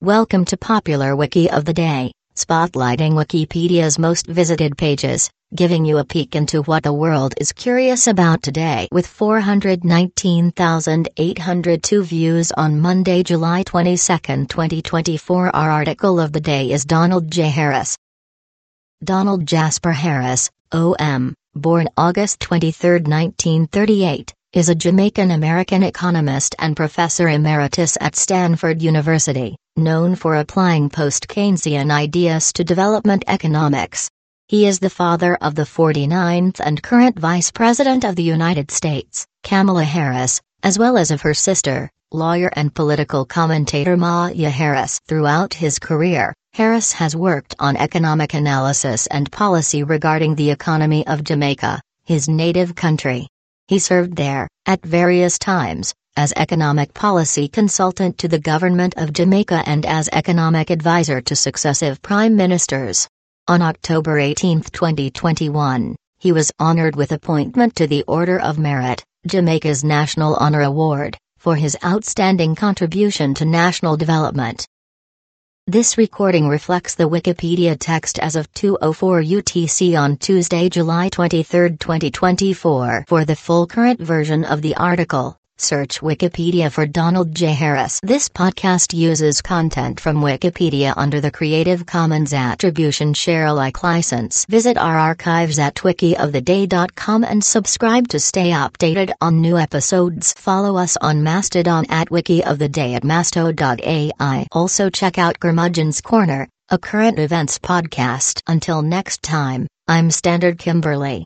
Welcome to Popular Wiki of the Day, spotlighting Wikipedia's most visited pages, giving you a peek into what the world is curious about today. With 419,802 views on Monday, July 22, 2024, our article of the day is Donald J. Harris. Donald Jasper Harris, O.M., born August 23, 1938, is a Jamaican-American economist and professor emeritus at Stanford University, known for applying post-Keynesian ideas to development economics. He is the father of the 49th and current Vice President of the United States, Kamala Harris, as well as of her sister, lawyer and political commentator Maya Harris. Throughout his career, Harris has worked on economic analysis and policy regarding the economy of Jamaica, his native country. He served there, at various times, as economic policy consultant to the government of Jamaica and as economic advisor to successive prime ministers. On October 18, 2021, he was honored with appointment to the Order of Merit, Jamaica's National Honor Award, for his outstanding contribution to national development. This recording reflects the Wikipedia text as of 2:04 UTC on Tuesday, July 23, 2024. For the full current version of the article, search Wikipedia for Donald J. Harris. This podcast uses content from Wikipedia under the Creative Commons Attribution Share Alike license. Visit our archives at wikioftheday.com and subscribe to stay updated on new episodes. Follow us on Mastodon at wikioftheday at masto.ai. Also check out Curmudgeon's Corner, a current events podcast. Until next time, I'm Standard Kimberly.